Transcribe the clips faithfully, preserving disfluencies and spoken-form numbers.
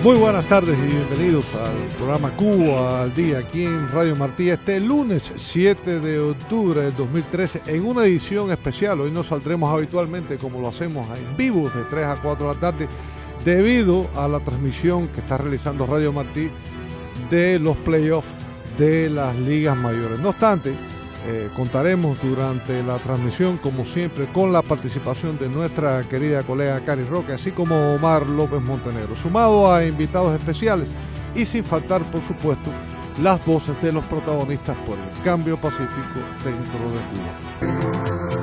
Muy buenas tardes y bienvenidos al programa Cuba al Día aquí en Radio Martí este lunes siete de octubre del dos mil trece en una edición especial. Hoy no saldremos habitualmente como lo hacemos en vivo de tres a cuatro de la tarde debido a la transmisión que está realizando Radio Martí de los playoffs de las ligas mayores. No obstante, Eh, contaremos durante la transmisión, como siempre, con la participación de nuestra querida colega Cari Roque, así como Omar López Montenegro, sumado a invitados especiales y sin faltar, por supuesto, las voces de los protagonistas por el cambio pacífico dentro de Cuba.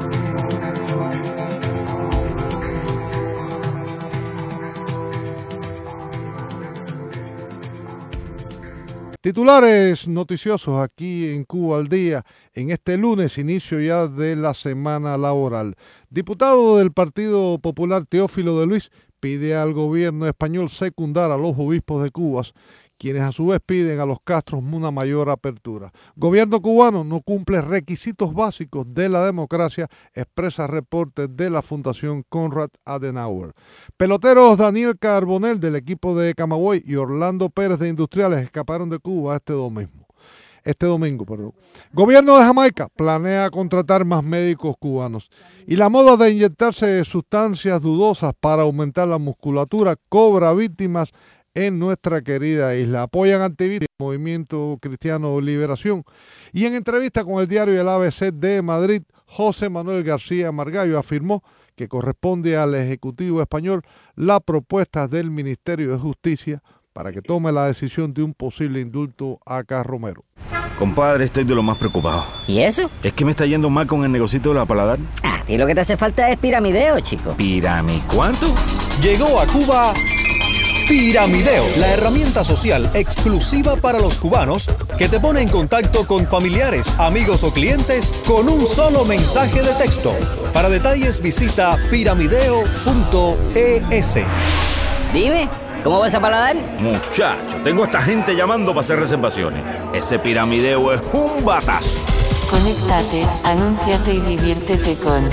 Titulares noticiosos aquí en Cuba al Día, en este lunes, inicio ya de la semana laboral. Diputado del Partido Popular Teófilo de Luis pide al gobierno español secundar a los obispos de Cuba, quienes a su vez piden a los castros una mayor apertura. Gobierno cubano no cumple requisitos básicos de la democracia, expresa reporte de la Fundación Konrad Adenauer. Peloteros Daniel Carbonell del equipo de Camagüey y Orlando Pérez de Industriales escaparon de Cuba este domingo. Este domingo, perdón. Gobierno de Jamaica planea contratar más médicos cubanos. Y la moda de inyectarse sustancias dudosas para aumentar la musculatura cobra víctimas en nuestra querida isla. Apoyan activistas del Movimiento Cristiano Liberación. Y en entrevista con el diario El A B C de Madrid, José Manuel García Margallo afirmó que corresponde al Ejecutivo español la propuesta del Ministerio de Justicia para que tome la decisión de un posible indulto a Carromero. Compadre, estoy de lo más preocupado. ¿Y eso? Es que me está yendo mal con el negocito de la paladar. Ah, a ti lo que te hace falta es piramideo, chico. ¿Pirami cuánto? Llegó a Cuba Piramideo, la herramienta social exclusiva para los cubanos que te pone en contacto con familiares, amigos o clientes con un solo mensaje de texto. Para detalles visita piramideo punto es. Dime, ¿cómo vas a paladar? Muchacho, tengo a esta gente llamando para hacer reservaciones. Ese piramideo es un batazo. Conéctate, anúnciate y diviértete con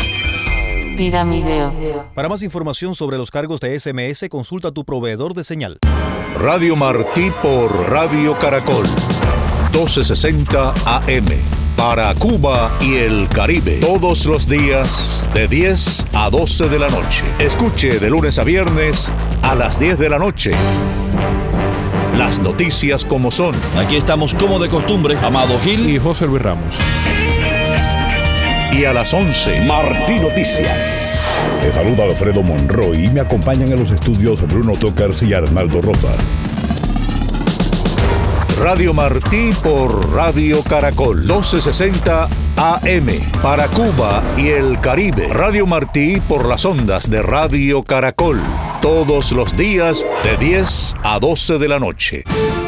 Piramideo. Para más información sobre los cargos de ese eme ese, consulta a tu proveedor de señal. Radio Martí por Radio Caracol, doce sesenta A M, para Cuba y el Caribe. Todos los días de diez a doce de la noche. Escuche de lunes a viernes a las diez de la noche. Las noticias como son. Aquí estamos como de costumbre, Amado Gil y José Luis Ramos. Y a las once, Martí Noticias. Te saluda Alfredo Monroy y me acompañan en los estudios Bruno Tocars y Arnaldo Rosa. Radio Martí por Radio Caracol, doce sesenta A M, para Cuba y el Caribe. Radio Martí por las ondas de Radio Caracol, todos los días de diez a doce de la noche.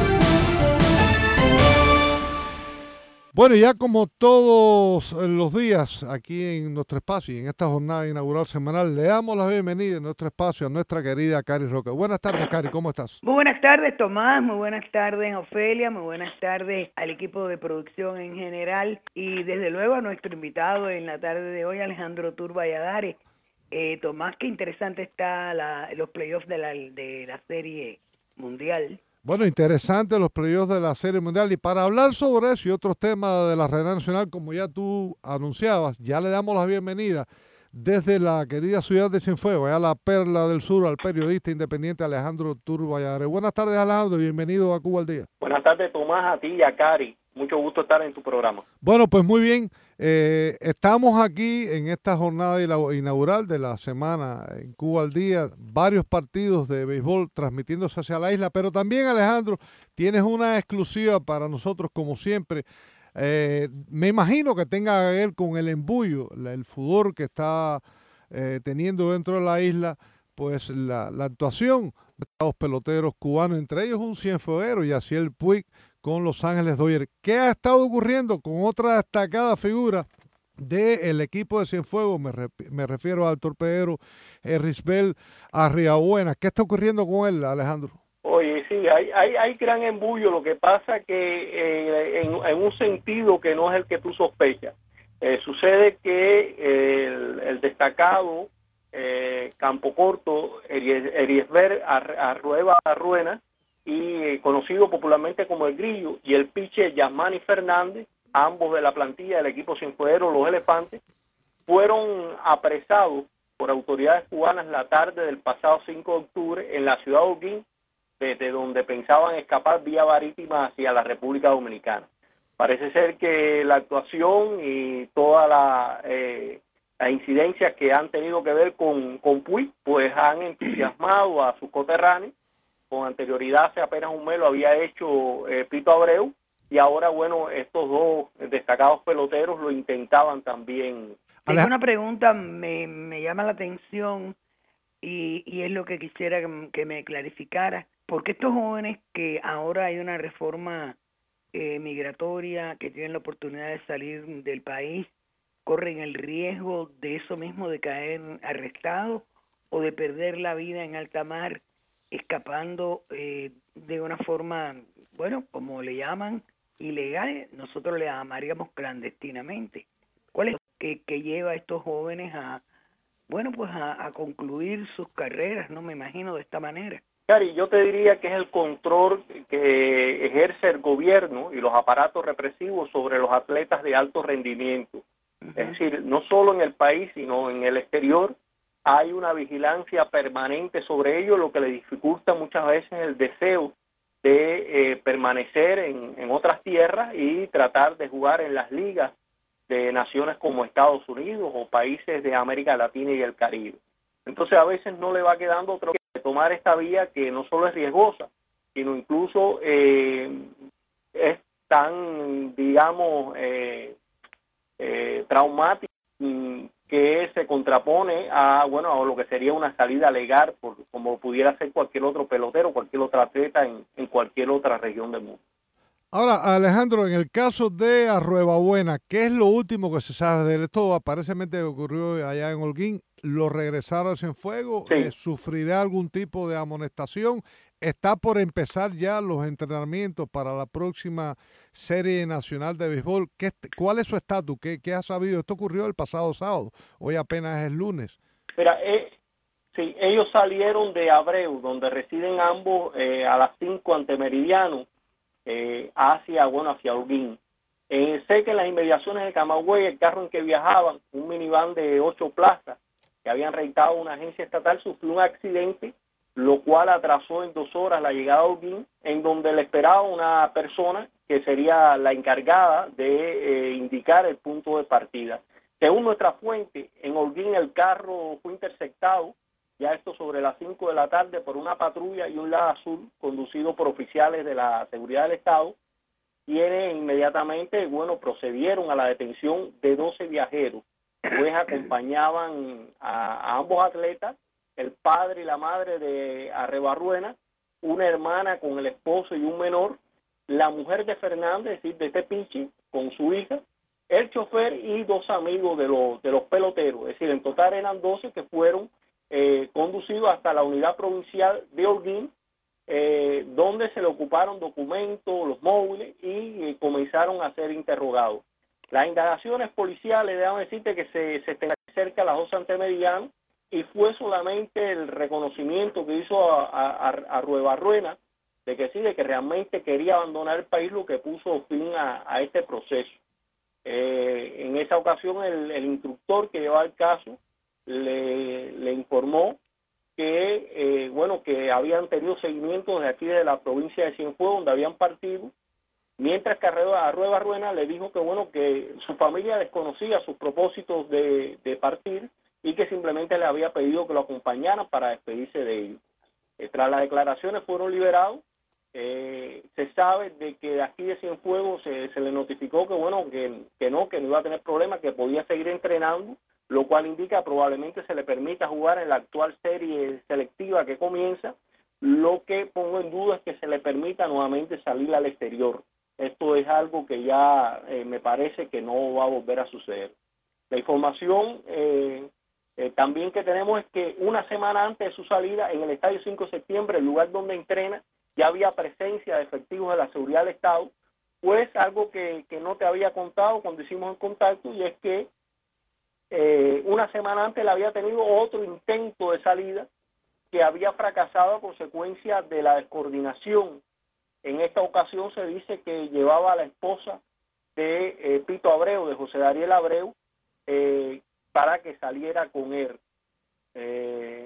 Bueno, ya como todos los días aquí en nuestro espacio y en esta jornada inaugural semanal, le damos la bienvenida en nuestro espacio a nuestra querida Cari Roque. Buenas tardes, Cari, ¿cómo estás? Muy buenas tardes, Tomás, muy buenas tardes, Ofelia, muy buenas tardes al equipo de producción en general y desde luego a nuestro invitado en la tarde de hoy, Alejandro Tur Valladares. Eh, Tomás, qué interesante está la, los playoffs de la, de la Serie Mundial. Bueno, interesante los playoffs de la Serie Mundial. Y para hablar sobre eso y otros temas de la red nacional, como ya tú anunciabas, ya le damos la bienvenida desde la querida ciudad de Cienfuegos, allá la perla del sur, al periodista independiente Alejandro Tur Valladares. Buenas tardes, Alejandro, bienvenido a Cuba al Día. Buenas tardes, Tomás, a ti y a Cari. Mucho gusto estar en tu programa. Bueno, pues muy bien. Eh, estamos aquí en esta jornada inaugural de la semana en Cuba al Día. Varios partidos de béisbol transmitiéndose hacia la isla, pero también, Alejandro, tienes una exclusiva para nosotros, como siempre. Eh, me imagino que tenga que ver con el embullo, el furor que está eh, teniendo dentro de la isla, pues la, la actuación de los peloteros cubanos, entre ellos un cienfueguero, Yaciel Puig, con Los Ángeles Dodgers. ¿Qué ha estado ocurriendo con otra destacada figura del equipo de Cienfuegos? Me, re, me refiero al torpedero Risbel Arriabuena. ¿Qué está ocurriendo con él, Alejandro? Oye, sí, hay, hay, hay gran embullo. Lo que pasa que eh, en, en un sentido que no es el que tú sospechas. Eh, sucede que el, el destacado eh, Campo Corto, Eriesber Arrueba Arruena, y eh, conocido popularmente como El Grillo, y el pitcher Yasmani Fernández, ambos de la plantilla del equipo cienfueguero Los Elefantes, fueron apresados por autoridades cubanas la tarde del pasado cinco de octubre en la ciudad de Holguín, desde donde pensaban escapar vía marítima hacia la República Dominicana. Parece ser que la actuación y todas la, eh, las incidencias que han tenido que ver con, con Puig, pues han entusiasmado a sus coterráneos. Con anterioridad, hace apenas un mes lo había hecho eh, Pito Abreu, y ahora, bueno, estos dos destacados peloteros lo intentaban también. Tengo una pregunta, me, me llama la atención, y, y es lo que quisiera que, que me clarificara. ¿Por qué estos jóvenes que ahora hay una reforma eh, migratoria, que tienen la oportunidad de salir del país, corren el riesgo de eso mismo, de caer arrestados o de perder la vida en alta mar, escapando eh, de una forma, bueno, como le llaman, ilegal? Nosotros le llamaríamos clandestinamente. ¿Cuál es lo que, que lleva a estos jóvenes a, bueno, pues a, a concluir sus carreras? No me imagino de esta manera. Cari, yo te diría que es el control que ejerce el gobierno y los aparatos represivos sobre los atletas de alto rendimiento. Uh-huh. Es decir, no solo en el país, sino en el exterior, hay una vigilancia permanente sobre ellos, lo que le dificulta muchas veces el deseo de eh, permanecer en, en otras tierras y tratar de jugar en las ligas de naciones como Estados Unidos o países de América Latina y el Caribe. Entonces a veces no le va quedando otro que tomar esta vía, que no solo es riesgosa, sino incluso eh, es tan, digamos, eh, eh, traumática, que se contrapone a, bueno, a lo que sería una salida legal, por, como pudiera ser cualquier otro pelotero, cualquier otra atleta en, en cualquier otra región del mundo. Ahora, Alejandro, en el caso de Arruebabuena, ¿qué es lo último que se sabe de él? Esto aparentemente ocurrió allá en Holguín. ¿Lo regresaron sin fuego? Sí. Eh, ¿Sufrirá algún tipo de amonestación? ¿Está por empezar ya los entrenamientos para la próxima Serie Nacional de Béisbol? ¿Qué, ¿Cuál es su estatus? ¿Qué, ¿Qué ha sabido? Esto ocurrió el pasado sábado. Hoy apenas es lunes. Mira, eh, sí, ellos salieron de Abreu, donde residen ambos, eh, a las cinco ante Meridiano, eh, hacia, bueno, hacia Holguín. Eh, sé que en las inmediaciones de Camagüey, el carro en que viajaban, un minivan de ocho plazas, que habían rentado una agencia estatal, sufrió un accidente, lo cual atrasó en dos horas la llegada a Holguín, en donde le esperaba una persona que sería la encargada de eh, indicar el punto de partida. Según nuestra fuente, en Holguín el carro fue interceptado, ya esto sobre las cinco de la tarde, por una patrulla y un Lada azul conducido por oficiales de la seguridad del Estado, quienes inmediatamente, bueno, procedieron a la detención de doce viajeros, pues acompañaban a, a ambos atletas, el padre y la madre de Arruebarruena, una hermana con el esposo y un menor, la mujer de Fernández, es decir, de este pichi, con su hija, el chofer y dos amigos de los, de los peloteros. Es decir, en total eran doce que fueron eh, conducidos hasta la unidad provincial de Holguín, eh, donde se le ocuparon documentos, los móviles, y eh, comenzaron a ser interrogados. Las indagaciones policiales, déjame decirte que se, se estén cerca a las dos ante Meridiano, y fue solamente el reconocimiento que hizo a, a, a Arruebarruena de que sí, de que realmente quería abandonar el país, lo que puso fin a, a este proceso. Eh, en esa ocasión el, el instructor que llevaba el caso le, le informó que eh, bueno, que habían tenido seguimiento de aquí de la provincia de Cienfuegos, donde habían partido, mientras que Arruebarruena le dijo que bueno, que su familia desconocía sus propósitos de, de partir, y que simplemente le había pedido que lo acompañaran para despedirse de ellos. Eh, tras las declaraciones fueron liberados. Eh, se sabe de que de aquí de Cienfuegos se, se le notificó que bueno, que, que no, que no iba a tener problemas, que podía seguir entrenando, lo cual indica probablemente se le permita jugar en la actual serie selectiva que comienza. Lo que pongo en duda es que se le permita nuevamente salir al exterior. Esto es algo que ya eh, me parece que no va a volver a suceder. La información eh, Eh, también que tenemos es que una semana antes de su salida, en el estadio cinco de septiembre, el lugar donde entrena, ya había presencia de efectivos de la seguridad del Estado, pues algo que, que no te había contado cuando hicimos el contacto, y es que Eh, una semana antes él había tenido otro intento de salida que había fracasado a consecuencia de la descoordinación. En esta ocasión se dice que llevaba a la esposa de eh, Pito Abreu, de José Dariel Abreu, eh, para que saliera con él. Eh,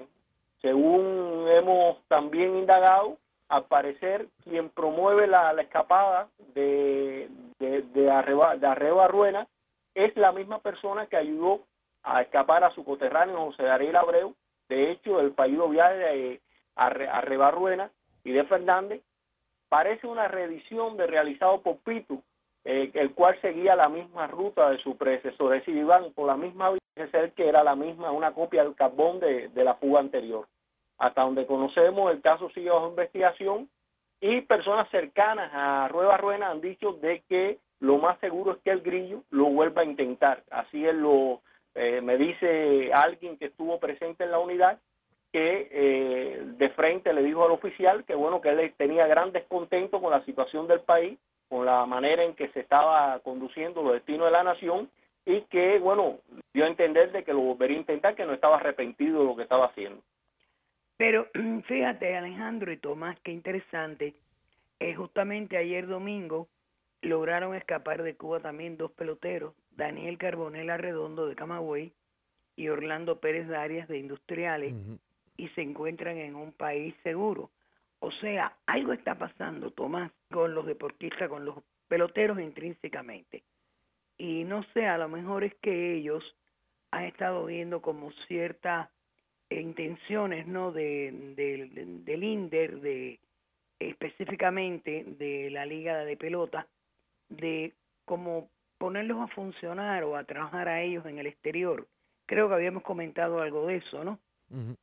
según hemos también indagado, al parecer quien promueve la, la escapada de, de, de, Arreba, de Arreo Arruena es la misma persona que ayudó a escapar a su coterráneo José Dariel Abreu. De hecho, el fallido viaje de Arreo Arruena y de Fernández parece una reedición de realizado por Pito, eh, el cual seguía la misma ruta de su predecesor, es decir, iban por la misma vía, es ser que era la misma, una copia del carbón de, de la fuga anterior. Hasta donde conocemos, el caso sigue bajo investigación y personas cercanas a Rueda Arruena han dicho de que lo más seguro es que el Grillo lo vuelva a intentar. Así es lo eh, me dice alguien que estuvo presente en la unidad, que eh, de frente le dijo al oficial que bueno, que él tenía gran descontento con la situación del país, con la manera en que se estaba conduciendo los destinos de la nación, y que bueno, dio a entender de que lo volvería a intentar, que no estaba arrepentido de lo que estaba haciendo. Pero fíjate, Alejandro y Tomás, qué interesante, eh, justamente ayer domingo lograron escapar de Cuba también dos peloteros, Daniel Carbonell Arredondo de Camagüey y Orlando Pérez Darias de Industriales, uh-huh. y se encuentran en un país seguro. O sea, algo está pasando, Tomás, con los deportistas, con los peloteros intrínsecamente. Y no sé, a lo mejor es que ellos han estado viendo como ciertas intenciones, ¿no?, de, de, de, del INDER, de, específicamente de la Liga de Pelota, de como ponerlos a funcionar o a trabajar a ellos en el exterior. Creo que habíamos comentado algo de eso, ¿no? Uh-huh.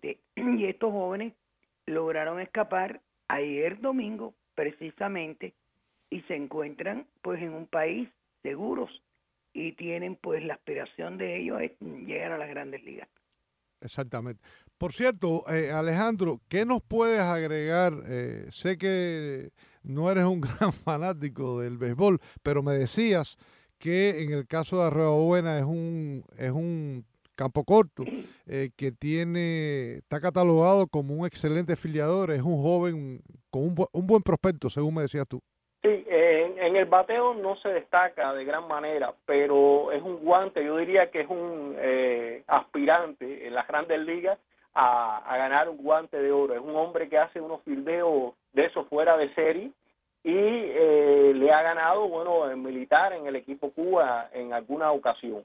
Y estos jóvenes lograron escapar ayer domingo precisamente y se encuentran pues en un país seguros y tienen pues la aspiración de ellos es llegar a las grandes ligas. Exactamente. Por cierto, eh, Alejandro, ¿qué nos puedes agregar? Eh, sé que no eres un gran fanático del béisbol, pero me decías que en el caso de Arreo Buena es un es un campo corto eh, que tiene está catalogado como un excelente filiador, es un joven con un, bu un buen prospecto, según me decías tú. Sí, eh, en, en el bateo no se destaca de gran manera, pero es un guante, yo diría que es un eh, aspirante en las grandes ligas a, a ganar un guante de oro. Es un hombre que hace unos fildeos de esos fuera de serie y eh, le ha ganado, bueno, el militar en el equipo Cuba en alguna ocasión.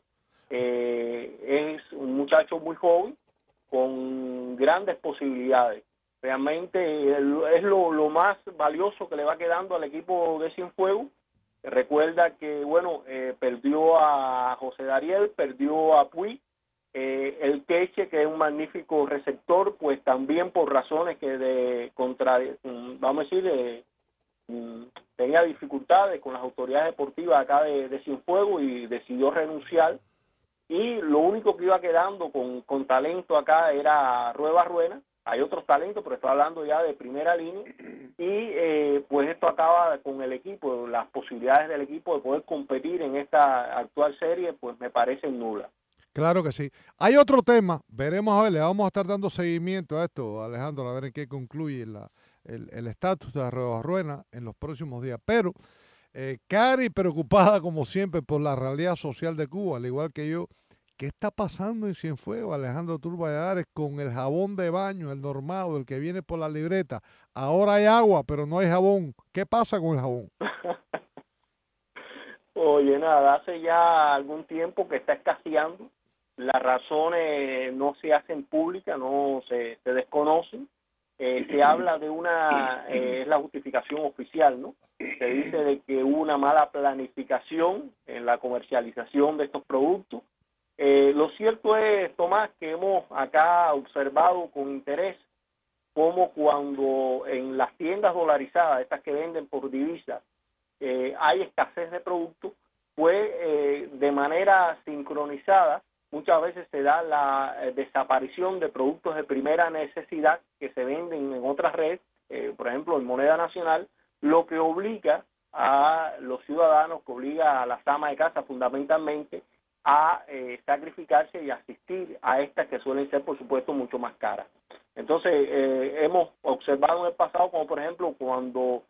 Eh, es un muchacho muy joven con grandes posibilidades. Realmente es lo, lo más valioso que le va quedando al equipo de Cienfuegos. Recuerda que, bueno, eh, perdió a José Dariel, perdió a Puig, eh, el Queche, que es un magnífico receptor, pues también por razones que de contra, vamos a decir, de, tenía dificultades con las autoridades deportivas acá de, de Cienfuegos y decidió renunciar. Y lo único que iba quedando con, con talento acá era Rueda Arruena. Hay otros talentos, pero estoy hablando ya de primera línea. Y eh, pues esto acaba con el equipo, las posibilidades del equipo de poder competir en esta actual serie, pues me parecen nulas. Claro que sí. Hay otro tema, veremos a ver, le vamos a estar dando seguimiento a esto, Alejandro, a ver en qué concluye la, el estatus de Arreo Arruena en los próximos días. Pero eh, Cari, preocupada como siempre por la realidad social de Cuba, al igual que yo. ¿Qué está pasando en Cienfuegos, Alejandro Tour Valladares, con el jabón de baño, el normado, el que viene por la libreta? Ahora hay agua, pero no hay jabón. ¿Qué pasa con el jabón? Oye, nada, hace ya algún tiempo que está escaseando. Las razones no se hacen públicas, no se, se desconocen. Eh, se habla de una, eh, es la justificación oficial, ¿no? Se dice de que hubo una mala planificación en la comercialización de estos productos. Eh, lo cierto es, Tomás, que hemos acá observado con interés cómo cuando en las tiendas dolarizadas, estas que venden por divisas, eh, hay escasez de productos, pues eh, de manera sincronizada muchas veces se da la eh, desaparición de productos de primera necesidad que se venden en otras redes, eh, por ejemplo en moneda nacional, lo que obliga a los ciudadanos, que obliga a las amas de casa fundamentalmente, a eh, sacrificarse y asistir a estas que suelen ser, por supuesto, mucho más caras. Entonces, eh, hemos observado en el pasado, como por ejemplo, cuando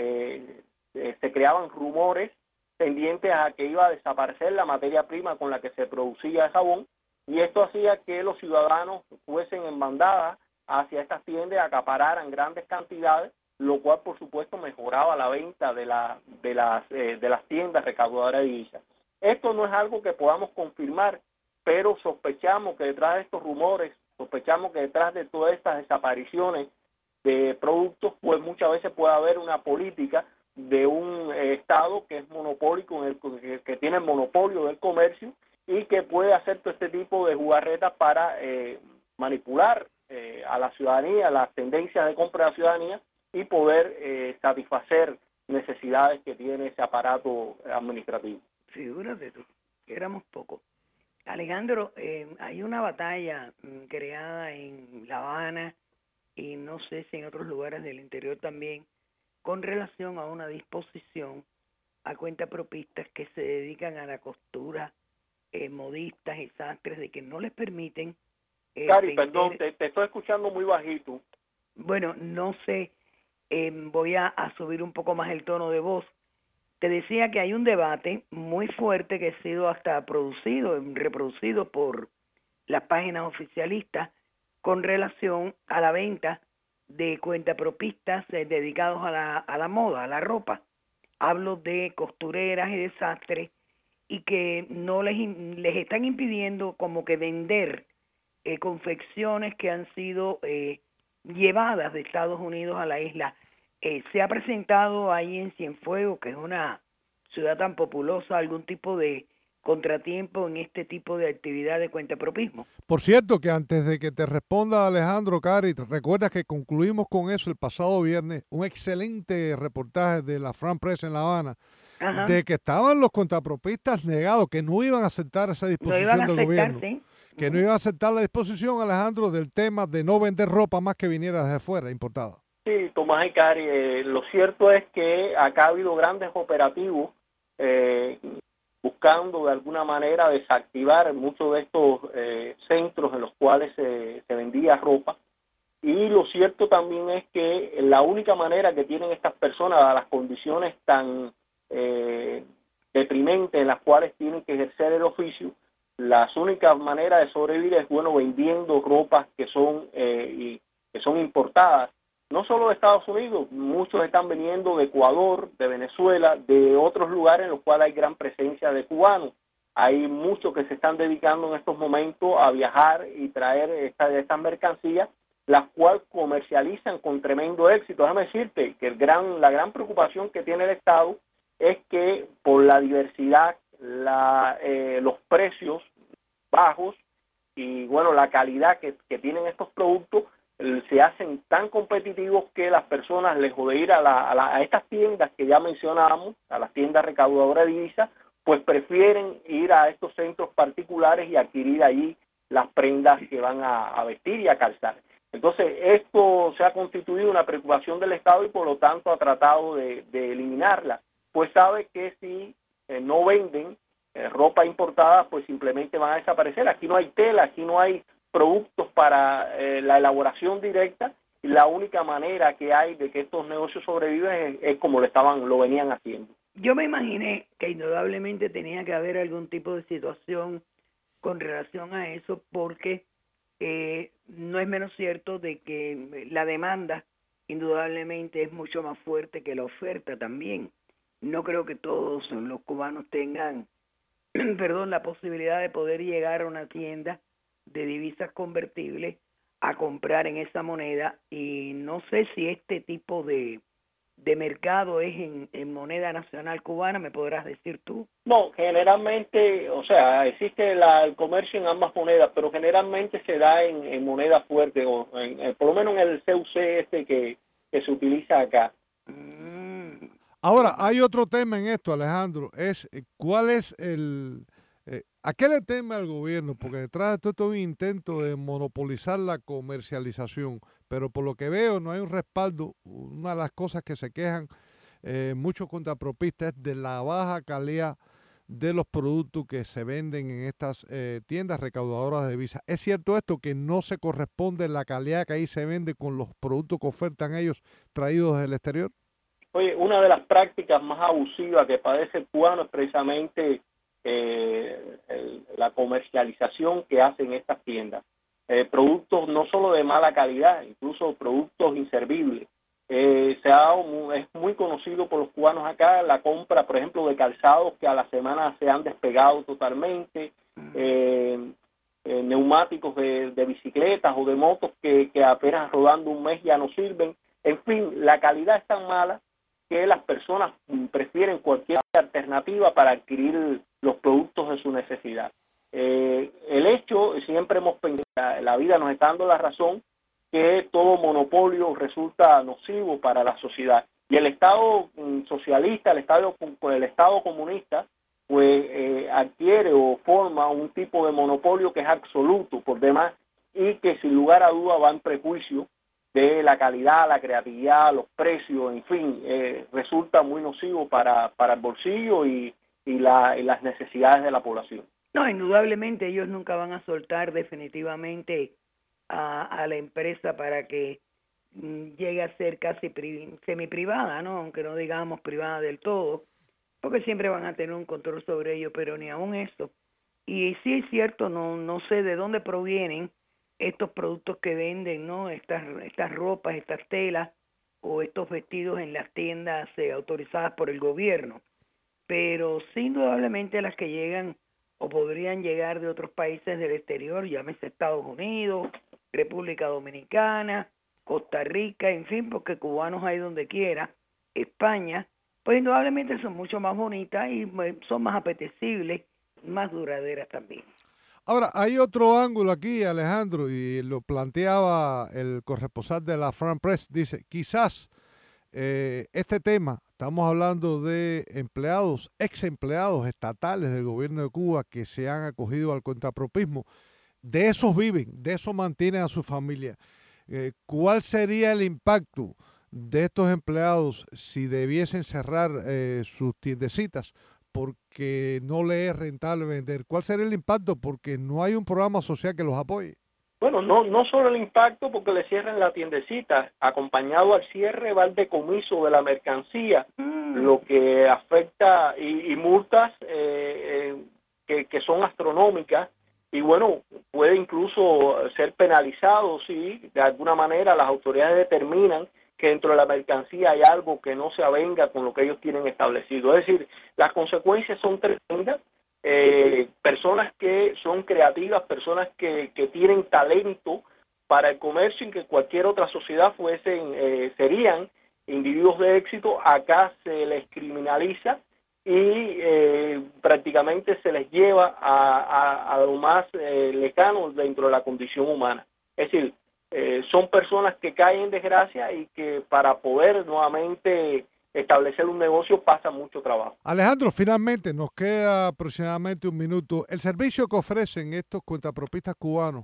eh, eh, se creaban rumores tendientes a que iba a desaparecer la materia prima con la que se producía el jabón, y esto hacía que los ciudadanos fuesen en bandada hacia estas tiendas, acapararan grandes cantidades, lo cual, por supuesto, mejoraba la venta de, la, de, las, eh, de las tiendas recaudadoras de divisas. Esto no es algo que podamos confirmar, pero sospechamos que detrás de estos rumores, sospechamos que detrás de todas estas desapariciones de productos, pues muchas veces puede haber una política de un eh, Estado que es monopólico, en el, que, que tiene el monopolio del comercio y que puede hacer todo este tipo de jugarretas para eh, manipular eh, a la ciudadanía, las tendencias de compra de la ciudadanía y poder eh, satisfacer necesidades que tiene ese aparato administrativo. Figúrate tú, que éramos pocos. Alejandro, eh, hay una batalla mm, creada en La Habana y no sé si en otros lugares del interior también, con relación a una disposición a cuentapropistas que se dedican a la costura, eh, modistas y sastres, de que no les permiten... Eh, Cari, vender... perdón, te, te estoy escuchando muy bajito. Bueno, no sé, eh, voy a, a subir un poco más el tono de voz. Te decía que hay un debate muy fuerte que ha sido hasta producido, reproducido por las páginas oficialistas con relación a la venta de cuentapropistas eh, dedicados a la, a la moda, a la ropa. Hablo de costureras y de sastres y que no les, les están impidiendo como que vender eh, confecciones que han sido eh, llevadas de Estados Unidos a la isla. Eh, ¿Se ha presentado ahí en Cienfuegos, que es una ciudad tan populosa, algún tipo de contratiempo en este tipo de actividad de cuentapropismo? Por cierto, que antes de que te responda Alejandro, Cari, recuerdas que concluimos con eso el pasado viernes, un excelente reportaje de la Fran Press en La Habana, Ajá. de que estaban los cuentapropistas negados, que no iban a aceptar esa disposición no del gobierno. ¿Sí? Que uh-huh. no iban a aceptar la disposición, Alejandro, del tema de no vender ropa más que viniera desde fuera, importada. Sí, Tomás y Cari, eh, lo cierto es que acá ha habido grandes operativos eh, buscando de alguna manera desactivar muchos de estos eh, centros en los cuales se, se vendía ropa. Y lo cierto también es que la única manera que tienen estas personas, a las condiciones tan eh, deprimentes en las cuales tienen que ejercer el oficio, las únicas maneras de sobrevivir es, bueno, vendiendo ropas que son, eh, y, que son importadas. No solo de Estados Unidos, muchos están viniendo de Ecuador, de Venezuela, de otros lugares en los cuales hay gran presencia de cubanos. Hay muchos que se están dedicando en estos momentos a viajar y traer estas esta mercancías, las cuales comercializan con tremendo éxito. Déjame decirte que el gran, la gran preocupación que tiene el Estado es que por la diversidad, la, eh, los precios bajos y bueno la calidad que, que tienen estos productos, se hacen tan competitivos que las personas, lejos de ir a, la, a, la, a estas tiendas que ya mencionábamos, a las tiendas recaudadoras de divisas, pues prefieren ir a estos centros particulares y adquirir allí las prendas que van a, a vestir y a calzar. Entonces, esto se ha constituido una preocupación del Estado y por lo tanto ha tratado de, de eliminarla, pues sabe que si eh, no venden eh, ropa importada, pues simplemente van a desaparecer. Aquí no hay tela, aquí no hay productos para eh, la elaboración directa, y la única manera que hay de que estos negocios sobreviven es, es como lo estaban, lo venían haciendo. Yo me imaginé que indudablemente tenía que haber algún tipo de situación con relación a eso, porque eh, no es menos cierto de que la demanda indudablemente es mucho más fuerte que la oferta también. No creo que todos los cubanos tengan, perdón, la posibilidad de poder llegar a una tienda de divisas convertibles a comprar en esa moneda, y no sé si este tipo de, de mercado es en, en moneda nacional cubana, ¿me podrás decir tú? No, generalmente, o sea, existe la, el comercio en ambas monedas, pero generalmente se da en, en moneda fuerte, o en, en, por lo menos en el C U C este que, que se utiliza acá. Mm. Ahora, hay otro tema en esto, Alejandro, es cuál es el... Eh, ¿A qué le teme al gobierno? Porque detrás de todo esto hay un intento de monopolizar la comercialización, pero por lo que veo no hay un respaldo. Una de las cosas que se quejan eh, muchos contrapropistas es de la baja calidad de los productos que se venden en estas eh, tiendas recaudadoras de divisas. ¿Es cierto esto, que no se corresponde la calidad que ahí se vende con los productos que ofertan ellos traídos desde el exterior? Oye, una de las prácticas más abusivas que padece el cubano es precisamente eh, el, la comercialización que hacen estas tiendas. Eh, productos no solo de mala calidad, incluso productos inservibles. Eh, se ha, es muy conocido por los cubanos acá la compra, por ejemplo, de calzados que a la semana se han despegado totalmente, eh, eh, neumáticos de, de bicicletas o de motos que, que apenas rodando un mes ya no sirven. En fin, la calidad es tan mala que las personas prefieren cualquier alternativa para adquirir los productos de su necesidad. Eh, el hecho, siempre hemos pensado, la, la vida nos está dando la razón, que todo monopolio resulta nocivo para la sociedad. Y el Estado socialista, el Estado, el Estado comunista, pues eh, adquiere o forma un tipo de monopolio que es absoluto por demás y que sin lugar a duda va en prejuicio de la calidad, la creatividad, los precios, en fin, eh, resulta muy nocivo para, para el bolsillo y, y, la, y las necesidades de la población. No, indudablemente ellos nunca van a soltar definitivamente a, a la empresa para que mm, llegue a ser casi pri, semi-privada, ¿no? Aunque no digamos privada del todo, porque siempre van a tener un control sobre ello, pero ni aún eso. Y sí es cierto, no, no sé de dónde provienen estos productos que venden, ¿no? Estas, estas ropas, estas telas o estos vestidos en las tiendas eh, autorizadas por el gobierno. Pero sí, indudablemente las que llegan o podrían llegar de otros países del exterior, llámese Estados Unidos, República Dominicana, Costa Rica, en fin, porque cubanos hay donde quiera, España, pues indudablemente son mucho más bonitas y son más apetecibles, más duraderas también. Ahora, hay otro ángulo aquí, Alejandro, y lo planteaba el corresponsal de la France Press. Dice, quizás eh, este tema, estamos hablando de empleados, ex empleados estatales del gobierno de Cuba que se han acogido al cuentapropismo, de esos viven, de eso mantienen a su familia. Eh, ¿Cuál sería el impacto de estos empleados si debiesen cerrar eh, sus tiendecitas porque no le es rentable vender? ¿Cuál sería el impacto? Porque no hay un programa social que los apoye. Bueno, no no solo el impacto porque le cierren la tiendecita, acompañado al cierre va el decomiso de la mercancía, mm. lo que afecta y, y multas eh, eh, que, que son astronómicas y bueno, puede incluso ser penalizado si de alguna manera las autoridades determinan que dentro de la mercancía hay algo que no se avenga con lo que ellos tienen establecido. Es decir, las consecuencias son tremendas. Eh, personas que son creativas, personas que, que tienen talento para el comercio y que cualquier otra sociedad fuesen, eh, serían individuos de éxito, acá se les criminaliza y eh, prácticamente se les lleva a, a, a lo más eh, lejano dentro de la condición humana. Es decir, eh, son personas que caen en desgracia y que para poder nuevamente establecer un negocio pasa mucho trabajo. Alejandro, finalmente nos queda aproximadamente un minuto. El servicio que ofrecen estos cuentapropistas cubanos,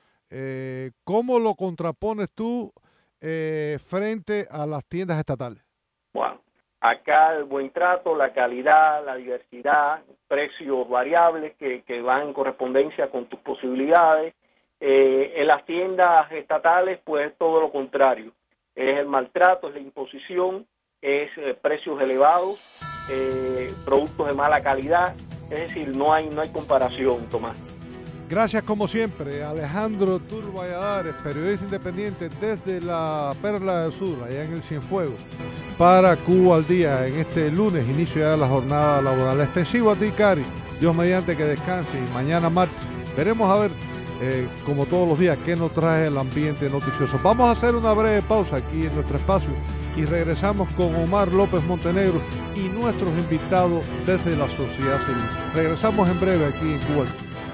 eh, ¿cómo lo contrapones tú eh, frente a las tiendas estatales? Bueno, acá el buen trato, la calidad, la diversidad, precios variables que, que van en correspondencia con tus posibilidades. Eh, en las tiendas estatales, pues todo lo contrario. Es el maltrato, es la imposición, es eh, precios elevados, eh, productos de mala calidad, es decir, no hay no hay comparación, Tomás. Gracias como siempre, Alejandro Tur Valladares, periodista independiente desde la Perla del Sur, allá en el Cienfuegos, para Cuba al Día, en este lunes, inicio ya de la jornada laboral. Extensivo a ti, Cari, Dios mediante que descanse, y mañana martes veremos a ver, eh, como todos los días, qué nos trae el ambiente noticioso. Vamos a hacer una breve pausa aquí en nuestro espacio y regresamos con Omar López Montenegro y nuestros invitados desde la sociedad civil. Regresamos en breve aquí en Cuba.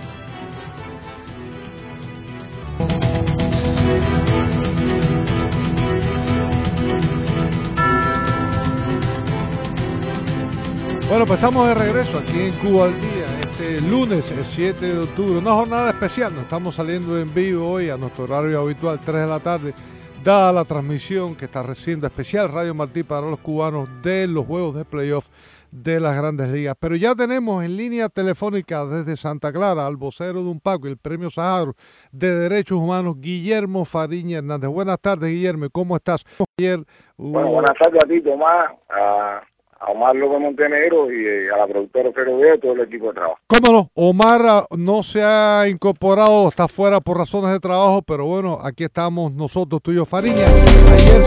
Bueno, pues estamos de regreso aquí en Cuba al Día, este lunes, el siete de octubre, una jornada especial. Nos estamos saliendo en vivo hoy a nuestro horario habitual, tres de la tarde, dada la transmisión que está haciendo especial Radio Martí para los cubanos de los juegos de playoff de las Grandes Ligas. Pero ya tenemos en línea telefónica desde Santa Clara al vocero de UNPACO y el Premio Sájarov de Derechos Humanos, Guillermo Fariña Hernández. Buenas tardes, Guillermo, ¿cómo estás? Ayer, uh... Bueno, buenas tardes a ti, Tomás, a, a Omar López Montenegro y eh, a la productora Ofero Veo y todo el equipo de trabajo. ¿Cómo no? Omar no se ha incorporado, está fuera por razones de trabajo, pero bueno, aquí estamos nosotros, tú y yo, Fariña. Ayer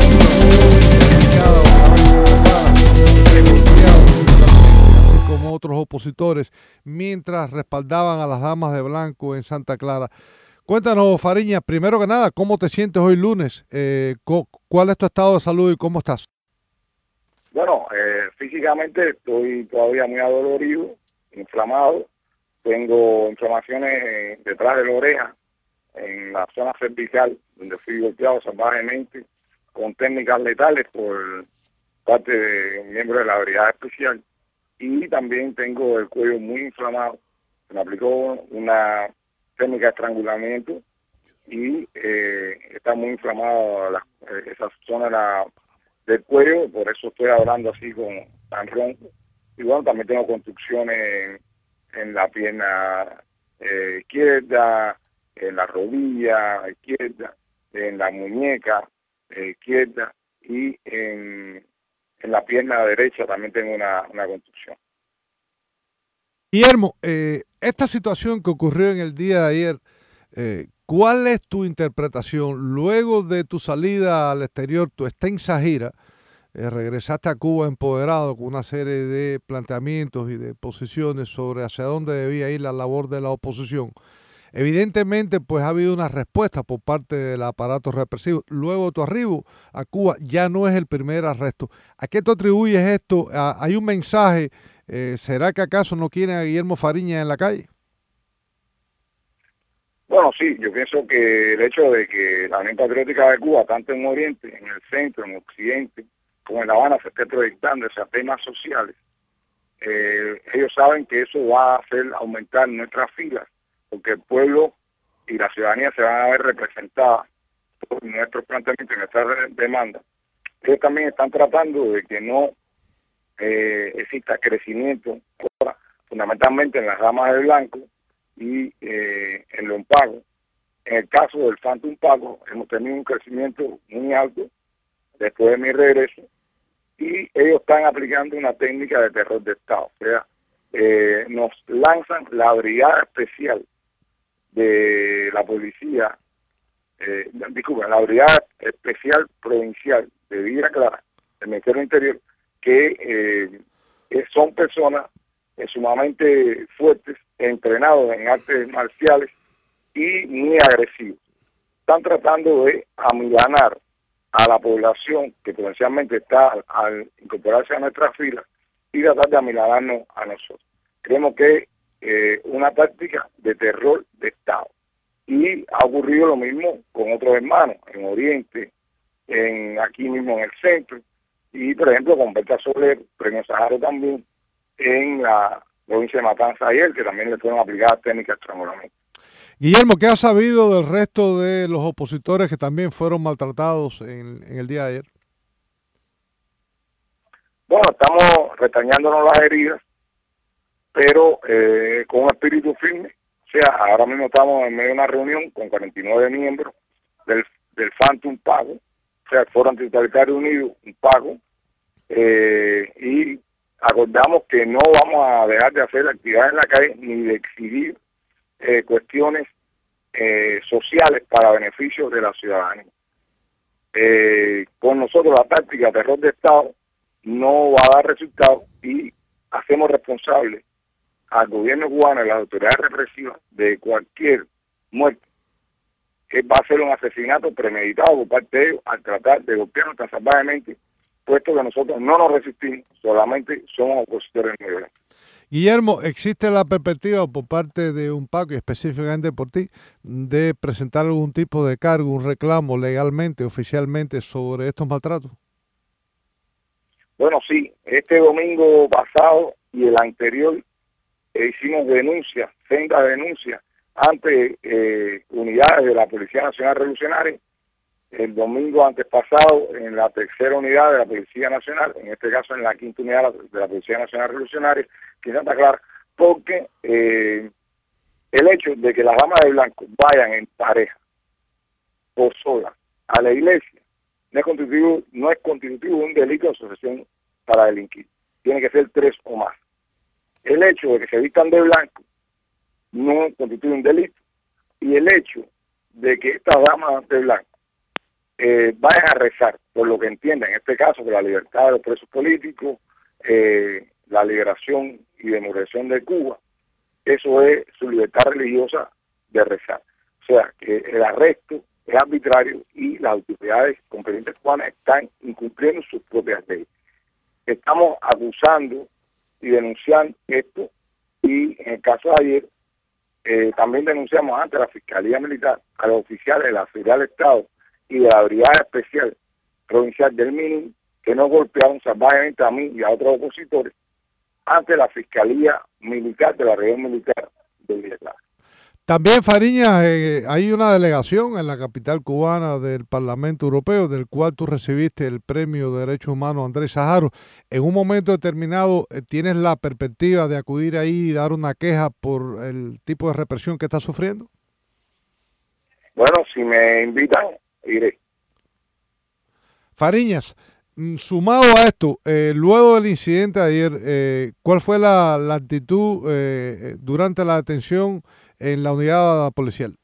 como otros opositores, mientras respaldaban a las damas de blanco en Santa Clara. Cuéntanos, Fariña, primero que nada, ¿cómo te sientes hoy lunes? Eh, ¿Cuál es tu estado de salud y cómo estás? Bueno, eh, físicamente estoy todavía muy adolorido, inflamado. Tengo inflamaciones eh, detrás de la oreja, en la zona cervical, donde fui golpeado salvajemente con técnicas letales por parte de miembros de la Brigada Especial. Y también tengo el cuello muy inflamado. Se me aplicó una técnica de estrangulamiento y eh, está muy inflamado la, esa zona de la, del cuello, por eso estoy hablando así con tan ronco. Y bueno, también tengo construcciones en, en la pierna eh, izquierda, en la rodilla izquierda, en la muñeca eh, izquierda y en en la pierna derecha también tengo una, una construcción. Guillermo, eh, esta situación que ocurrió en el día de ayer, eh, ¿cuál es tu interpretación? Luego de tu salida al exterior, tu extensa gira, eh, regresaste a Cuba empoderado con una serie de planteamientos y de posiciones sobre hacia dónde debía ir la labor de la oposición. Evidentemente, pues ha habido una respuesta por parte del aparato represivo. Luego de tu arribo a Cuba ya no es el primer arresto. ¿A qué tú atribuyes esto? ¿Hay un mensaje? Eh, ¿Será que acaso no quieren a Guillermo Fariña en la calle? Bueno, sí, yo pienso que el hecho de que la Unión Patriótica de Cuba, tanto en Oriente, en el centro, en Occidente, como en La Habana, se esté proyectando esos temas sociales, eh, ellos saben que eso va a hacer aumentar nuestras filas, porque el pueblo y la ciudadanía se van a ver representadas por nuestros planteamientos y nuestras demandas. Ellos también están tratando de que no eh, exista crecimiento, fundamentalmente en las ramas del blanco y eh, en los pagos. En el caso del Phantom Pago, hemos tenido un crecimiento muy alto después de mi regreso y ellos están aplicando una técnica de terror de Estado. O sea, eh, nos lanzan la brigada especial de la policía, eh, disculpen, la Brigada Especial Provincial de Villa Clara, del Ministerio del Interior, que eh, son personas eh, sumamente fuertes, entrenados en artes marciales y muy agresivos. Están tratando de amilanar a la población que potencialmente está al, al incorporarse a nuestras filas y tratar de amilanarnos a nosotros. Creemos que Eh, una táctica de terror de Estado. Y ha ocurrido lo mismo con otros hermanos, en Oriente, en aquí mismo en el centro, y por ejemplo con Berta Soler, Premio Sájarov también, en la provincia de Matanzas ayer, que también le fueron aplicadas técnicas de estrangulamiento. Guillermo, ¿qué has sabido del resto de los opositores que también fueron maltratados en, en el día de ayer? Bueno, estamos restañándonos las heridas, pero eh, con un espíritu firme. O sea, ahora mismo estamos en medio de una reunión con cuarenta y nueve miembros del, del Phantom Pago, o sea, el Foro Antitotalitario Unido, un pago, eh, y acordamos que no vamos a dejar de hacer actividades en la calle ni de exhibir eh, cuestiones eh, sociales para beneficio de la ciudadanía. Eh, con nosotros la táctica terror de Estado no va a dar resultado y hacemos responsables al gobierno cubano y las autoridades represivas de cualquier muerte. Que va a ser un asesinato premeditado por parte de ellos al tratar de golpearnos tan salvajemente, puesto que nosotros no nos resistimos, solamente somos opositores muy violentos. Guillermo, ¿existe la perspectiva por parte de UNPACO y específicamente por ti de presentar algún tipo de cargo, un reclamo legalmente, oficialmente sobre estos maltratos? Bueno, sí, este domingo pasado y el anterior eh, hicimos denuncias, sendas denuncias ante eh, unidades de la Policía Nacional Revolucionaria el domingo antes pasado en la tercera unidad de la Policía Nacional, en este caso en la quinta unidad de la Policía Nacional Revolucionaria, que Santa Clara, porque eh, el hecho de que las damas de blanco vayan en pareja o solas a la iglesia no es constitutivo, no es constitutivo de un delito de asociación para delinquir. Tiene que ser tres o más. El hecho de que se vistan de blanco no constituye un delito. Y el hecho de que estas damas de blanco eh, vayan a rezar por lo que entienden, en este caso, por la libertad de los presos políticos, eh, la liberación y democracia de Cuba, eso es su libertad religiosa de rezar. O sea, que el arresto es arbitrario y las autoridades competentes cubanas están incumpliendo sus propias leyes. Estamos acusando y denunciando esto, y en el caso de ayer eh, también denunciamos ante la Fiscalía Militar a los oficiales de la Seguridad del Estado y de la Brigada Especial Provincial del Mínimo, que nos golpearon salvajemente a mí y a otros opositores ante la Fiscalía Militar de la Región Militar de Villa Clara. También, Fariña, eh, hay una delegación en la capital cubana del Parlamento Europeo, del cual tú recibiste el Premio de Derechos Humanos Andrés Sájarov. En un momento determinado, eh, ¿tienes la perspectiva de acudir ahí y dar una queja por el tipo de represión que estás sufriendo? Bueno, si me invitan, iré. Fariñas, sumado a esto, eh, luego del incidente de ayer, eh, ¿cuál fue la, la actitud eh, durante la detención en la unidad policial?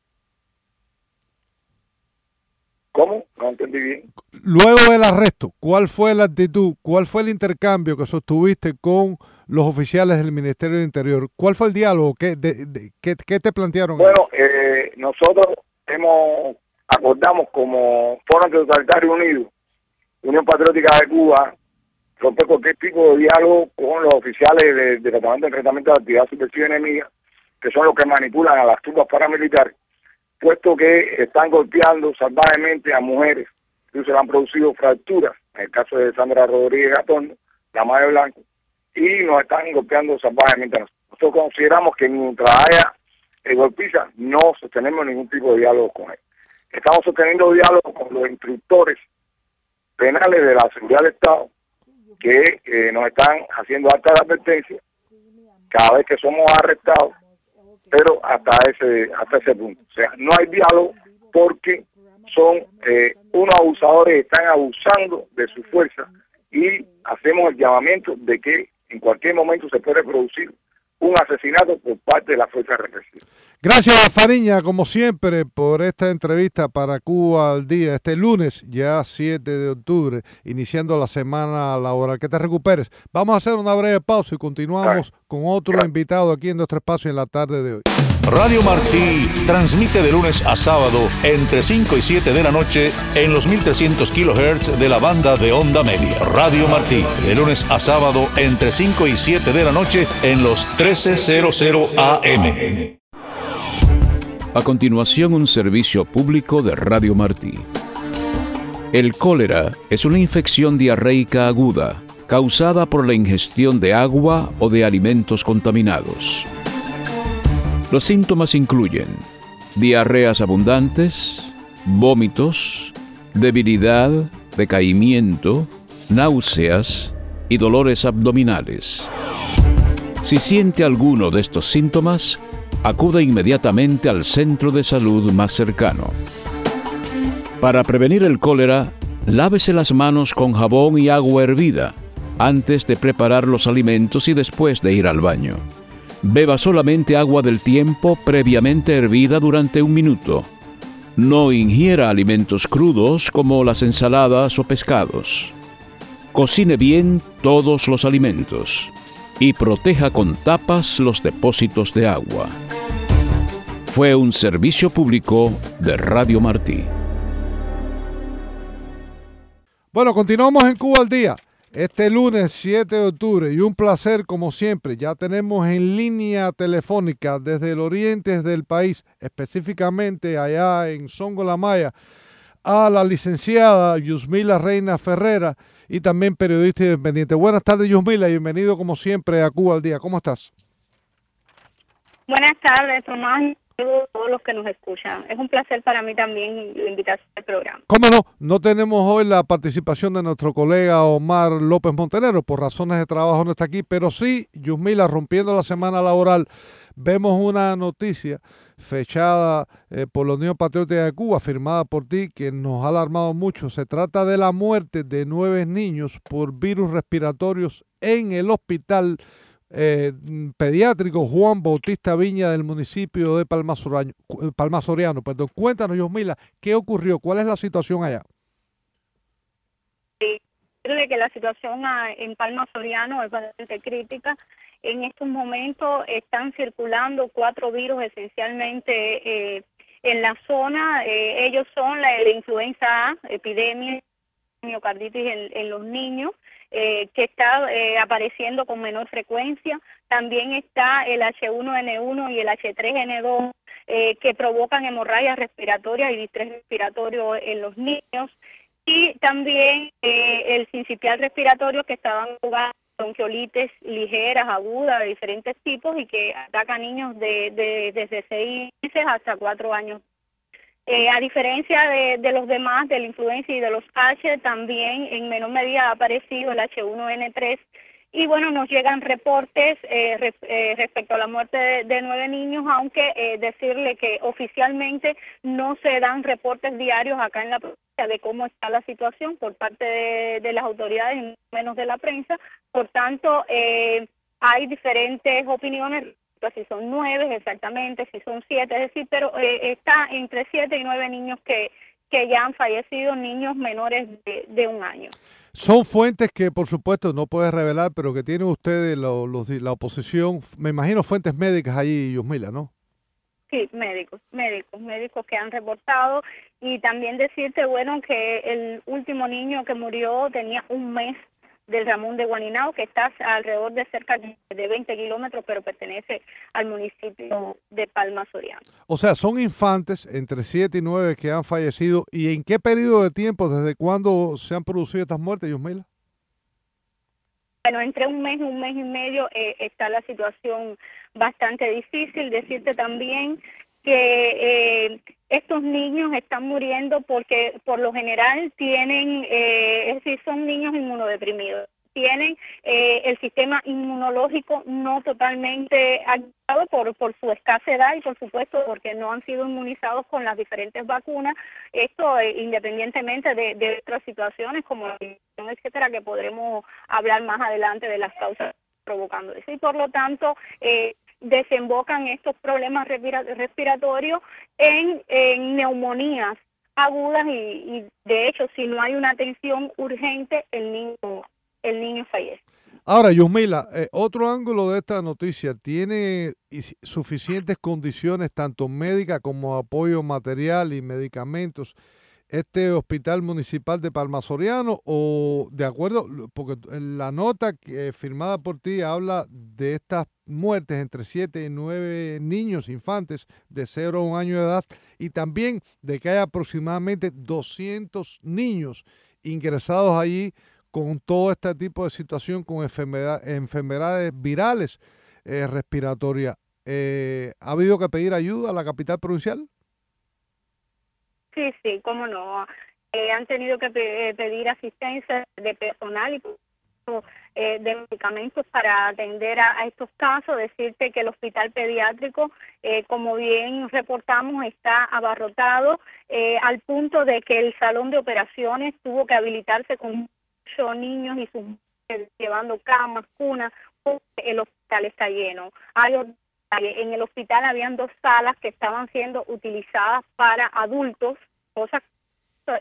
¿Cómo? No entendí bien. Luego del arresto, ¿cuál fue la actitud? ¿Cuál fue el intercambio que sostuviste con los oficiales del Ministerio del Interior? ¿Cuál fue el diálogo? ¿Qué, de, de, qué, qué te plantearon? Bueno, eh, nosotros hemos acordamos como Foro Antitotalitario Unido, Unión Patriótica de Cuba, romper cualquier tipo de diálogo con los oficiales del Departamento de Enfrentamiento de Actividad Subversiva Enemiga, que son los que manipulan a las tropas paramilitares, puesto que están golpeando salvajemente a mujeres, incluso le han producido fracturas, en el caso de Sandra Rodríguez Gatón, la madre blanca, y nos están golpeando salvajemente a nosotros. Nosotros consideramos que mientras haya el golpiza, no sostenemos ningún tipo de diálogo con él. Estamos sosteniendo diálogo con los instructores penales de la Seguridad del Estado, que eh, nos están haciendo alta advertencia cada vez que somos arrestados, pero hasta ese hasta ese punto. O sea, no hay diálogo porque son eh, unos abusadores, están abusando de su fuerza, y hacemos el llamamiento de que en cualquier momento se puede producir un asesinato por parte de la fuerza represiva. Gracias, Fariña, como siempre, por esta entrevista para Cuba al Día, este lunes, ya siete de octubre, iniciando la semana laboral. Que te recuperes. Vamos a hacer una breve pausa y continuamos Ay. con otro Ay. invitado aquí en nuestro espacio en la tarde de hoy. Radio Martí transmite de lunes a sábado entre cinco y siete de la noche en los mil trescientos kilohertz de la banda de onda media. Radio Martí, de lunes a sábado entre cinco y siete de la noche en los trece cien A M. A continuación, un servicio público de Radio Martí. El cólera es una infección diarreica aguda causada por la ingestión de agua o de alimentos contaminados. Los síntomas incluyen diarreas abundantes, vómitos, debilidad, decaimiento, náuseas y dolores abdominales. Si siente alguno de estos síntomas, acuda inmediatamente al centro de salud más cercano. Para prevenir el cólera, lávese las manos con jabón y agua hervida antes de preparar los alimentos y después de ir al baño. Beba solamente agua del tiempo previamente hervida durante un minuto. No ingiera alimentos crudos como las ensaladas o pescados. Cocine bien todos los alimentos y proteja con tapas los depósitos de agua. Fue un servicio público de Radio Martí. Bueno, continuamos en Cuba al Día. Este lunes siete de octubre, y un placer como siempre, ya tenemos en línea telefónica desde el oriente del país, específicamente allá en Songo La Maya, a la licenciada Yusmila Reina Ferrera, y también periodista independiente. Buenas tardes, Yusmila, y bienvenido como siempre a Cuba al Día. ¿Cómo estás? Buenas tardes, Tomás. a todos los que nos escuchan. Es un placer para mí también invitarse al programa. ¿Cómo no? No tenemos hoy la participación de nuestro colega Omar López Montenegro, por razones de trabajo no está aquí, pero sí, Yusmila, rompiendo la semana laboral, vemos una noticia fechada eh, por la Unión Patriótica de Cuba, firmada por ti, que nos ha alarmado mucho. Se trata de la muerte de nueve niños por virus respiratorios en el hospital Eh, pediátrico Juan Bautista Viña del municipio de Palma Soriano. Palma Soriano, perdón. Cuéntanos, Yosmila, ¿qué ocurrió? ¿Cuál es la situación allá? Sí, creo que la situación en Palma Soriano es bastante crítica. En estos momentos están circulando cuatro virus esencialmente eh, en la zona. Eh, ellos son la, la influenza A, epidemia, miocarditis en, en los niños, eh, que está eh, apareciendo con menor frecuencia. También está el H uno N uno y el H tres N dos, eh, que provocan hemorragias respiratorias y distrés respiratorio en los niños. Y también eh, el sincicial respiratorio, que estaban jugando bronquiolitis ligeras, agudas, de diferentes tipos, y que ataca a niños de, de, desde seis meses hasta cuatro años. Eh, a diferencia de, de los demás, de la influenza y de los H, también en menor medida ha aparecido el H uno N tres. Y bueno, nos llegan reportes eh, re, eh, respecto a la muerte de, de nueve niños, aunque eh, decirle que oficialmente no se dan reportes diarios acá en la provincia de cómo está la situación por parte de, de las autoridades, menos de la prensa. Por tanto, eh, hay diferentes opiniones, si son nueve exactamente, si son siete, es decir, pero eh, está entre siete y nueve niños que, que ya han fallecido, niños menores de, de un año. Son fuentes que, por supuesto, no puedes revelar, pero que tienen ustedes, lo, los, la oposición, me imagino fuentes médicas ahí, Yusmila, ¿no? Sí, médicos, médicos, médicos que han reportado. Y también decirte, bueno, que el último niño que murió tenía un mes del Ramón de Guaninao, que está alrededor de cerca de veinte kilómetros, pero pertenece al municipio de Palma Soriano. O sea, son infantes entre siete y nueve que han fallecido. ¿Y en qué periodo de tiempo, desde cuándo se han producido estas muertes, Yusmila? Bueno, entre un mes y un mes y medio eh, está la situación bastante difícil. Decirte también que eh, estos niños están muriendo porque por lo general tienen, eh, es decir, son niños inmunodeprimidos, tienen eh, el sistema inmunológico no totalmente activado por, por su escasa edad y por supuesto porque no han sido inmunizados con las diferentes vacunas, esto eh, independientemente de, de otras situaciones como la infección, etcétera, que podremos hablar más adelante de las causas provocando eso. Y por lo tanto, eh, desembocan estos problemas respiratorios en, en neumonías agudas y, y de hecho si no hay una atención urgente el niño el niño fallece. Ahora, Yusmila, eh, otro ángulo de esta noticia, ¿tiene suficientes condiciones tanto médicas como apoyo material y medicamentos este hospital municipal de Palma Soriano? O de acuerdo, porque la nota que, firmada por ti habla de estas muertes entre siete y nueve niños, infantes de cero a un año de edad, y también de que hay aproximadamente doscientos niños ingresados allí con todo este tipo de situación, con enfermedad, enfermedades virales eh, respiratorias. Eh, ¿Ha habido que pedir ayuda a la capital provincial? Sí, sí, cómo no. Eh, han tenido que pe pedir asistencia de personal y eh, de medicamentos para atender a, a estos casos. Decirte que el hospital pediátrico, eh, como bien reportamos, está abarrotado eh, al punto de que el salón de operaciones tuvo que habilitarse con muchos niños y sus eh, llevando camas, cunas. El hospital está lleno. Hay En el hospital habían dos salas que estaban siendo utilizadas para adultos, cosa que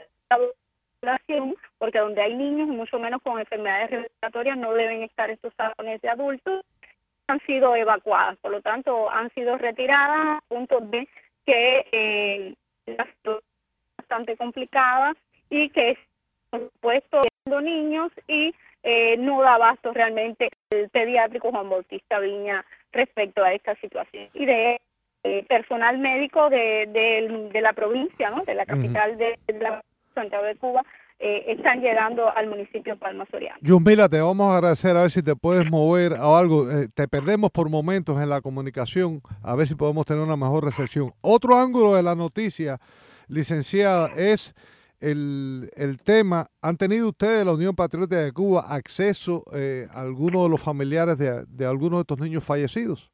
porque donde hay niños, mucho menos con enfermedades respiratorias, no deben estar estos salones de adultos, han sido evacuadas, por lo tanto han sido retiradas a punto de que eh, la situación es bastante complicada y que por supuesto niños y eh, no da abasto realmente el pediátrico Juan Bautista Viña respecto a esta situación. Y de eh, personal médico de, de, de la provincia, ¿no? De la capital uh-huh. de, de la Santiago de Cuba, eh, están llegando al municipio de Palma Soriano. Yusmila, te vamos a agradecer, a ver si te puedes mover o algo. Eh, te perdemos por momentos en la comunicación, a ver si podemos tener una mejor recepción. Otro ángulo de la noticia, licenciada, es el, el tema, ¿han tenido ustedes, la Unión Patriótica de Cuba, acceso eh, a algunos de los familiares de, de algunos de estos niños fallecidos?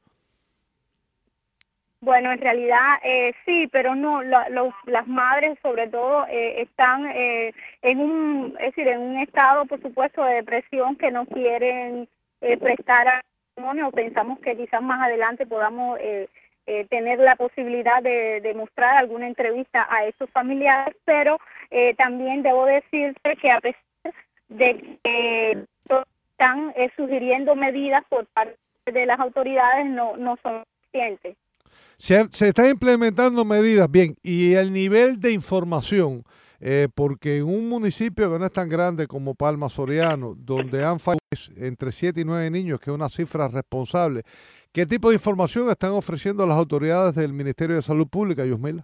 Bueno, en realidad eh, sí, pero no, la, lo, las madres sobre todo eh, están eh, en un, es decir, en un estado, por supuesto, de depresión que no quieren eh, prestar a testimonio. Pensamos que quizás más adelante podamos eh, eh, tener la posibilidad de, de mostrar alguna entrevista a estos familiares, pero eh, también debo decirte que a pesar de que eh, están eh, sugiriendo medidas por parte de las autoridades, no, no son suficientes. Se, se están implementando medidas, bien, y el nivel de información, eh, porque en un municipio que no es tan grande como Palma Soriano, donde han fallecido entre siete y nueve niños, que es una cifra responsable, ¿qué tipo de información están ofreciendo las autoridades del Ministerio de Salud Pública, Yusmila?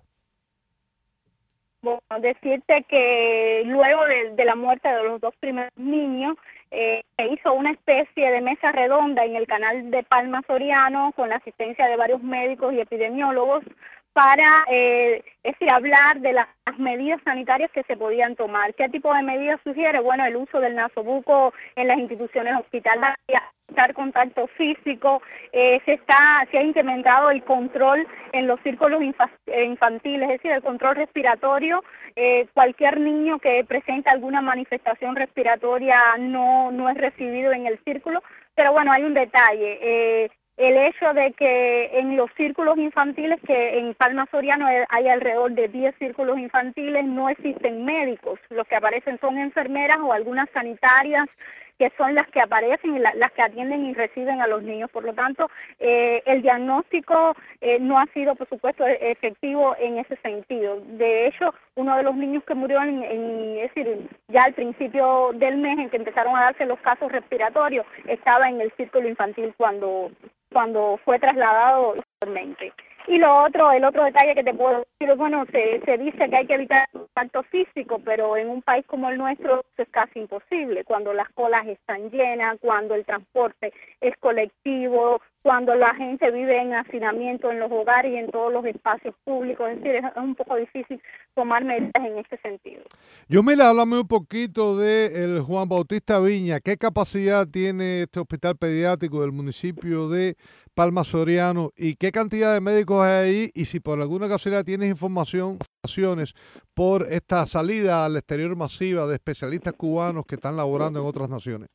Bueno, decirte que luego de, de la muerte de los dos primeros niños, eh, se hizo una especie de mesa redonda en el canal de Palma Soriano con la asistencia de varios médicos y epidemiólogos para eh, es decir, hablar de las medidas sanitarias que se podían tomar. ¿Qué tipo de medidas sugiere? Bueno, el uso del nasobuco en las instituciones hospitalarias, evitar contacto físico, eh, se está se ha incrementado el control en los círculos infantiles, es decir, el control respiratorio. Eh, cualquier niño que presente alguna manifestación respiratoria no, no es recibido en el círculo, pero bueno, hay un detalle. Eh, el hecho de que en los círculos infantiles, que en Palma Soriano hay alrededor de diez círculos infantiles, no existen médicos. Los que aparecen son enfermeras o algunas sanitarias, que son las que aparecen y la, las que atienden y reciben a los niños. Por lo tanto, eh, el diagnóstico eh, no ha sido, por supuesto, efectivo en ese sentido. De hecho, uno de los niños que murió, en, en, es decir, ya al principio del mes en que empezaron a darse los casos respiratorios, estaba en el círculo infantil cuando, cuando fue trasladado actualmente. Y lo otro, el otro detalle que te puedo decir, bueno, se, se dice que hay que evitar el contacto físico, pero en un país como el nuestro es casi imposible, cuando las colas están llenas, cuando el transporte es colectivo, cuando la gente vive en hacinamiento en los hogares y en todos los espacios públicos. Es decir, es un poco difícil tomar medidas en este sentido. Yusmila, háblame un poquito de el Juan Bautista Viña. ¿Qué capacidad tiene este hospital pediátrico del municipio de Palma Soriano y qué cantidad de médicos hay ahí? Y si por alguna casualidad tienes información por esta salida al exterior masiva de especialistas cubanos que están laborando en otras naciones.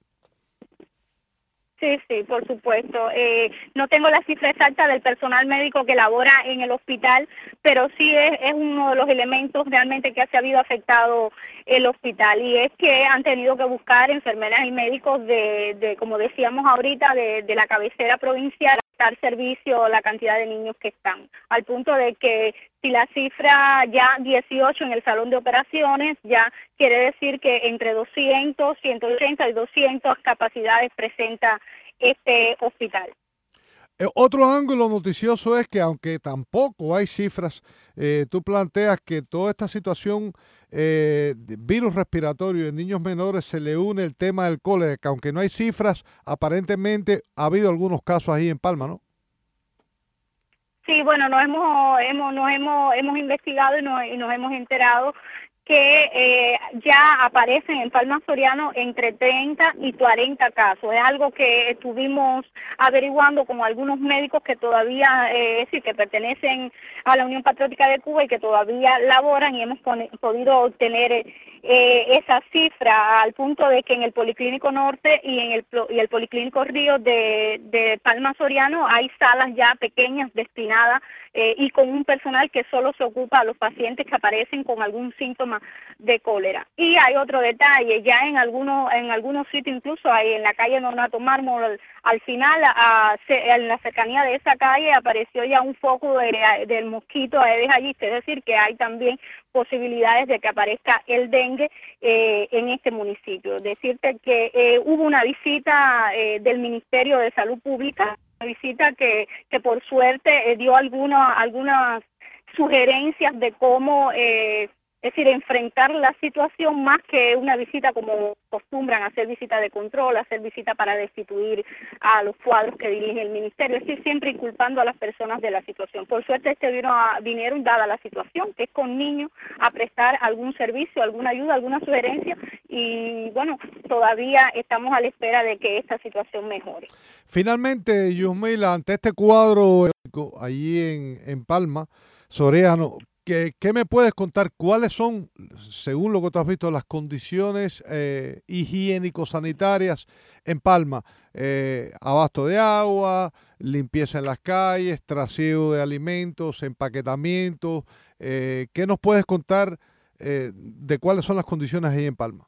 Sí, sí, por supuesto. Eh, no tengo la cifra exacta del personal médico que labora en el hospital, pero sí es, es uno de los elementos realmente que se ha habido afectado el hospital, y es que han tenido que buscar enfermeras y médicos de, de como decíamos ahorita, de, de la cabecera provincial, dar servicio a la cantidad de niños que están, al punto de que si la cifra ya dieciocho en el salón de operaciones, ya quiere decir que entre doscientos, ciento ochenta y doscientas capacidades presenta este hospital. Eh, otro ángulo noticioso es que aunque tampoco hay cifras, eh, tú planteas que toda esta situación eh, de virus respiratorio en niños menores se le une el tema del cólera, que aunque no hay cifras, aparentemente ha habido algunos casos ahí en Palma, ¿no? Sí, bueno, nos hemos, hemos, nos hemos, hemos investigado y nos, y nos hemos enterado que eh, ya aparecen en Palma Soriano entre treinta y cuarenta casos. Es algo que estuvimos averiguando con algunos médicos que todavía, eh, sí, que pertenecen a la Unión Patriótica de Cuba y que todavía laboran, y hemos podido obtener eh, esa cifra al punto de que en el Policlínico Norte y en el, y el Policlínico Río de, de Palma Soriano hay salas ya pequeñas destinadas eh, y con un personal que solo se ocupa a los pacientes que aparecen con algún síntoma de cólera. Y hay otro detalle, ya en algunos en algunos sitios, incluso hay en la calle Nonato Mármol, al, al final, a, a, en la cercanía de esa calle, apareció ya un foco de, del mosquito Aedes aegypti, es decir, que hay también posibilidades de que aparezca el dengue eh, en este municipio. Decirte que eh, hubo una visita eh, del Ministerio de Salud Pública, una visita que, que por suerte eh, dio alguna, algunas sugerencias de cómo eh, es decir, enfrentar la situación más que una visita como acostumbran, hacer visita de control, hacer visita para destituir a los cuadros que dirige el ministerio, es decir, siempre inculpando a las personas de la situación. Por suerte este vino a, vinieron, dada la situación, que es con niños, a prestar algún servicio, alguna ayuda, alguna sugerencia, y bueno, todavía estamos a la espera de que esta situación mejore. Finalmente, Yusmila, ante este cuadro allí en, en Palma, Soriano, ¿Qué, ¿Qué me puedes contar? ¿Cuáles son, según lo que tú has visto, las condiciones eh, higiénico-sanitarias en Palma? Eh, abasto de agua, limpieza en las calles, trasiego de alimentos, empaquetamiento. Eh, ¿Qué nos puedes contar eh, de cuáles son las condiciones ahí en Palma?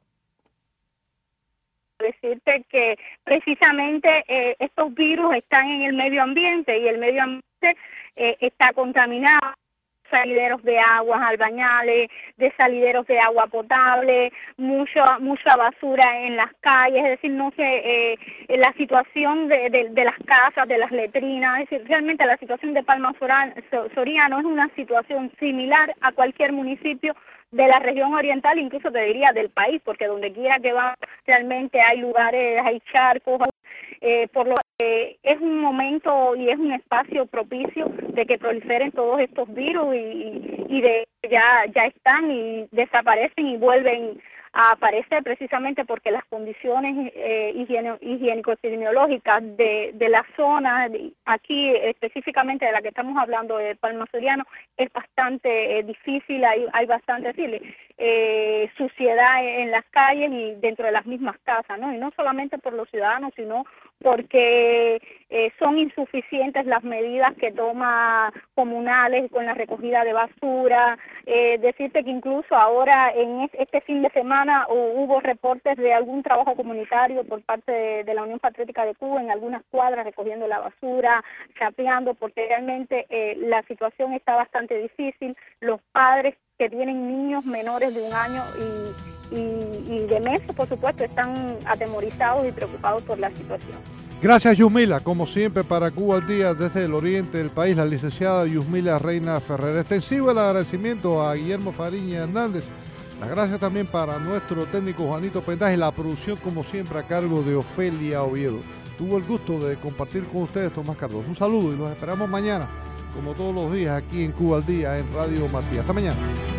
Decirte que precisamente eh, estos virus están en el medio ambiente y el medio ambiente eh, está contaminado. Salideros de aguas albañales, de salideros de agua potable, mucha mucha basura en las calles, es decir, no sé, eh, la situación de, de, de las casas, de las letrinas, es decir, realmente la situación de Palma Soriano es una situación similar a cualquier municipio de la región oriental, incluso te diría del país, porque donde quiera que va realmente hay lugares, hay charcos, eh, por lo que es un momento y es un espacio propicio de que proliferen todos estos virus y, y de ya ya están y desaparecen y vuelven a aparecer precisamente porque las condiciones eh, higieno, higiénico-epidemiológicas de, de la zona, de, aquí específicamente de la que estamos hablando, de Palma Soriano, es bastante eh, difícil, hay, hay bastante decirle, eh, suciedad en las calles y dentro de las mismas casas, ¿no? Y no solamente por los ciudadanos, sino porque eh, son insuficientes las medidas que toma comunales con la recogida de basura. Eh, decirte que incluso ahora en este fin de semana hubo reportes de algún trabajo comunitario por parte de, de la Unión Patriótica de Cuba en algunas cuadras recogiendo la basura, chapeando, porque realmente eh, la situación está bastante difícil. Los padres que tienen niños menores de un año y Y, y de meses, por supuesto, están atemorizados y preocupados por la situación. Gracias, Yusmila. Como siempre, para Cuba al Día, desde el oriente del país, la licenciada Yusmila Reina Ferrer. Extensivo el agradecimiento a Guillermo Fariña Hernández. Las gracias también para nuestro técnico Juanito Pendaje. La producción, como siempre, a cargo de Ofelia Oviedo. Tuvo el gusto de compartir con ustedes Tomás Cardoso. Un saludo y los esperamos mañana, como todos los días, aquí en Cuba al Día, en Radio Martí. Hasta mañana.